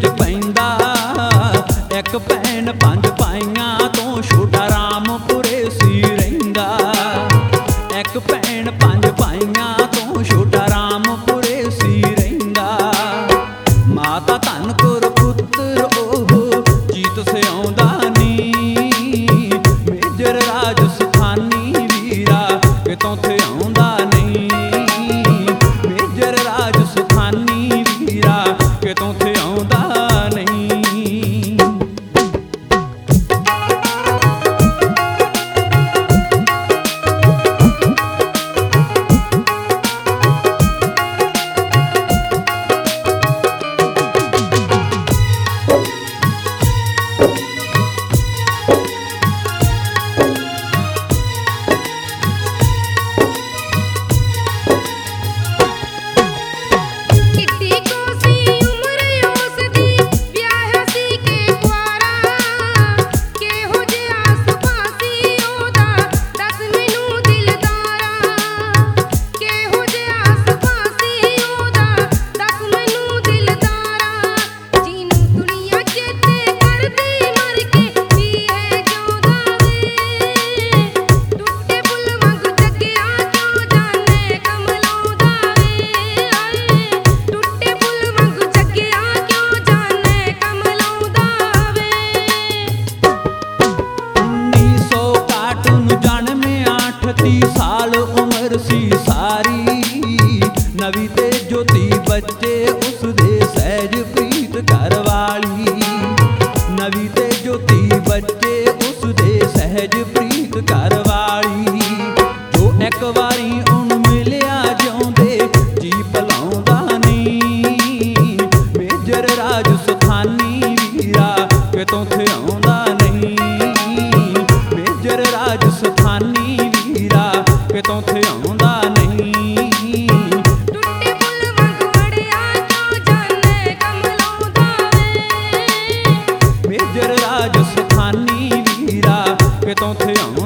च पैंदा। एक भैन पंज पाइयां तो छोटा रामपुरे सी रहिंदा। एक भैन पंज पाइयां तो छोटा रामपुरे सी रहिंदा। माता धन कुर पुत्र ओह जीत सिआउंदा नी। मेजर राज स्थानी वीरा कितों थे आउंदा नहीं। मेजर राज स्थानी वीरा कितों थे आउंदा नहीं। साल उम्र सी सारी नवी ते ज्योति बच्चे उस दे सहज प्रीत घर वाली। नवी ते ज्योति बच्चे उस दे सहज प्रीत घर वाली। जो एक वारी उन मिलिया जिउंदे जी भलाउंदा नहीं। मेजर राज स्थानी वीरा कितों थे आउंदा नहीं। मेजर राज स्थानी वीरा कितों थे आउंदा नहीं। टुट्टे पुल वांग वड़िया क्यों जाने कमलाउंदा वे। मेजर राज स्थानी वीरा कितों थे आउंदा